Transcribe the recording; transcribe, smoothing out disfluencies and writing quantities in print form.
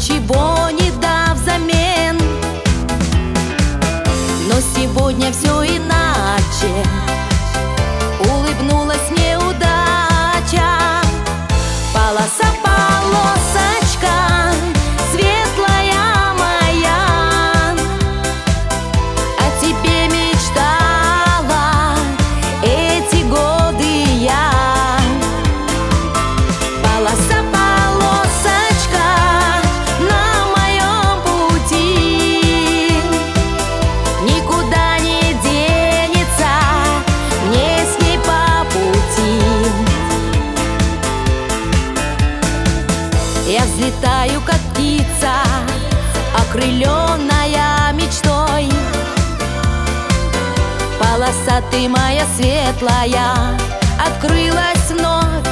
ничего не дав взамен. Но сегодня все иначе. Улыбнулась мне удача. Полоса, полосочка, светлая моя, о тебе мечтала эти годы я. Полоса, полосочка на моем пути, никуда не денется мне с ней по пути. Я взлетаю, как птица, окрыленная мечтой. Полоса, ты моя светлая, открылась вновь